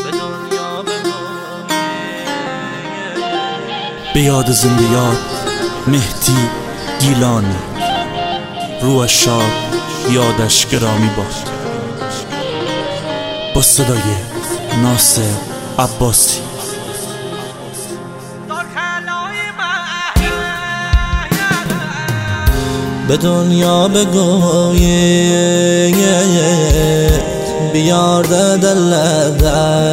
به یاد زنده یاد مهدی گیلانی، روش شاد یادش گرامی باد. با صدای ناصر عباسی. به دنیا بگوید بیارده دلت،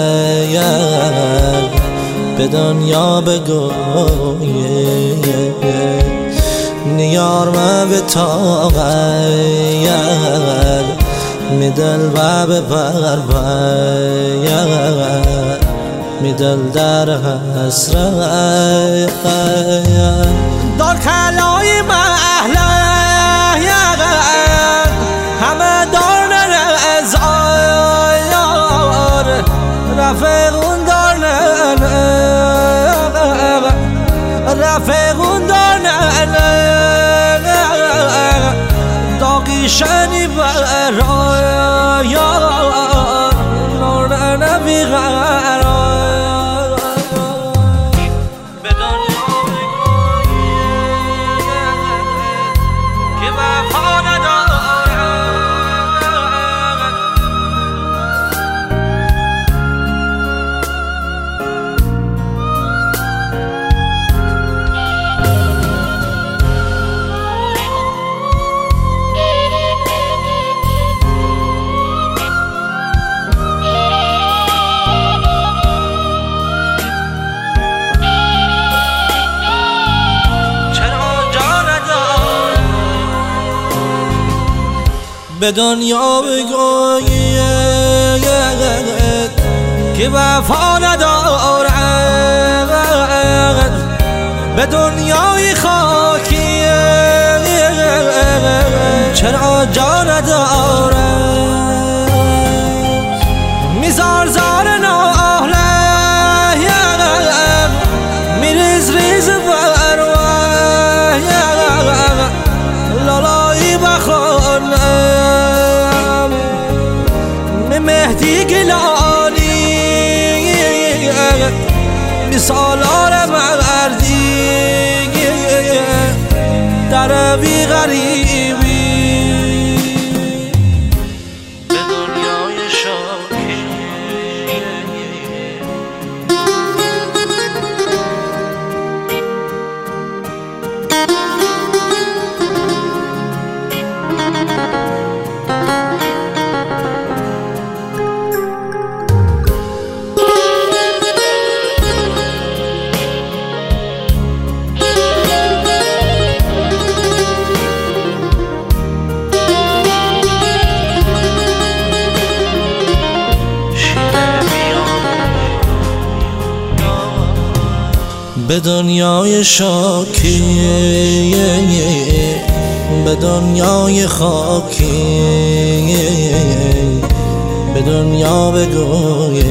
به دنیا بگوید نیار ما به طاقت میدل و به پرباید میدل در حسرت دار کلای محله همه دار نرزار رفیقون دار رفیقون دار داغی شنی برای نور نبی قرار به دنیا بگوید که وفا ندارد. به دنیا بگوید که وفا ندارد، به دنیای خاکی چرا جا ندارد. میزار زار ناله میریز ریز بروای لالایی بخونه مهدی گیلانی مثالار مردی در بی غریبی به دنیای شاکی. به دنیای شاکی به دنیای خاکی به دنیا بگوید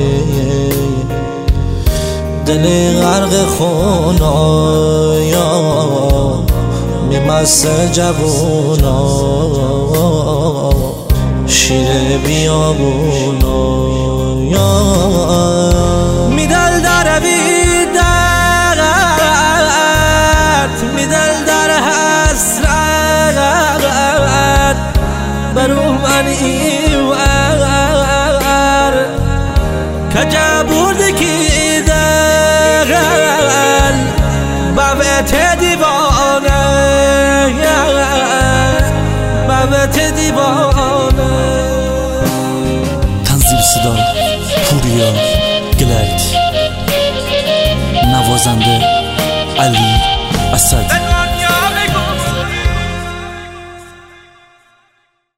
دل غرق خونایا میمسه جوونا شیر بیابونا میدل در میدل در حسرت برو من ایوار کجا برده کی دقل بابت دیوانه بابت دیوانه. تنظیم صدا پوریا گلایت، نوازنده علی اسد.